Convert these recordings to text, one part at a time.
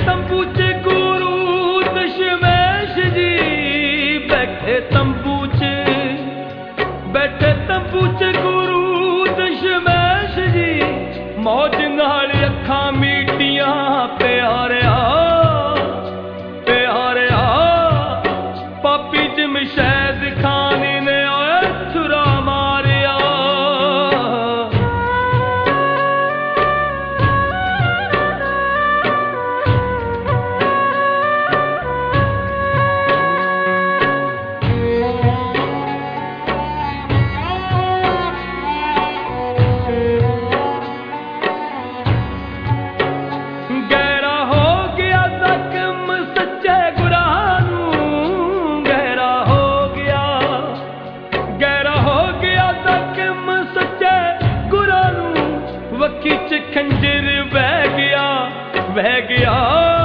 तंबू च गुरु दशमेश जी, बैठे तंबू च गुरु दशमेश जी, मौज नाल अखां मीटियां प्यारिया प्यारिया, पापी जमशैद खान ने छुरा मारिया। गहरा हो गया जख्म सच्चे गुरां नूं, गहरा हो गया जख्म सच्चे गुरां नूं, वक्की च खंजर बह गया बह गया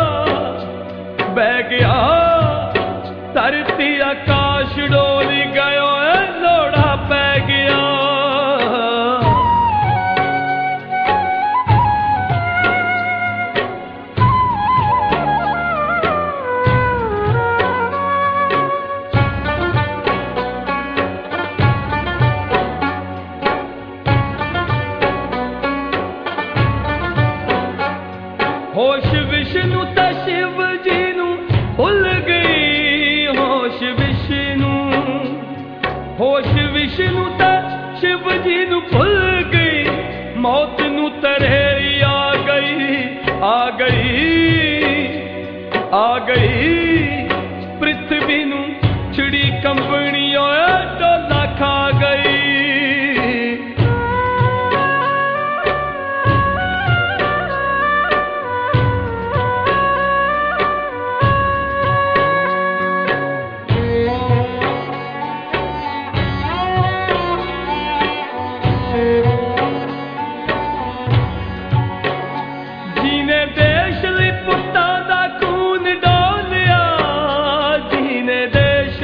बह गया, धरती आकाश डोल गयो लोड़ा पै गया। होश विष्णु ते शिव जी नू भुल गई, होश विष्णु ते शिव जी नू भुल गई, मौत नू तरेरी आ गई, पृथ्वी नू छिड़ी कंबनी डोला खा गई। जीने देश लई पुत्तां दा खून डोलिया, जीने देश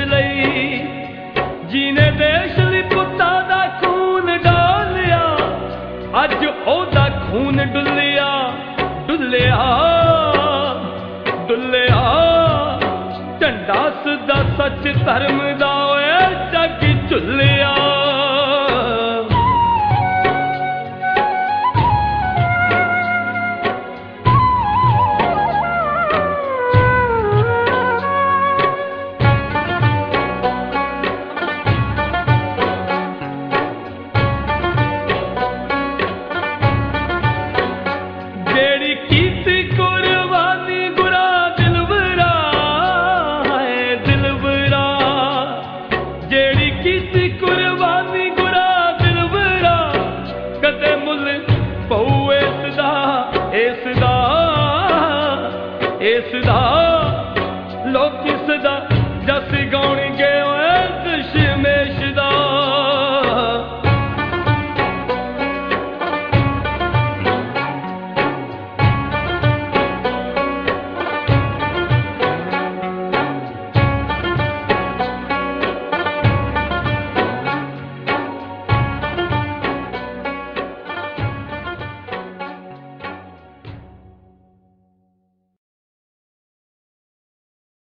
लई पुत्तां दा खून डोलिया, अज ओदा खून डुलिया डुलिया डुलिया, झंडा सदा सच धर्म दा होया जग झुलिया। जेड़ी कीती कुर्बानी गुरा दिलवरा है दिलवरा, जेड़ी कीती कुर्बानी गुरा दिलवरा, कदे मुल पऊ इसदा लोकी सदा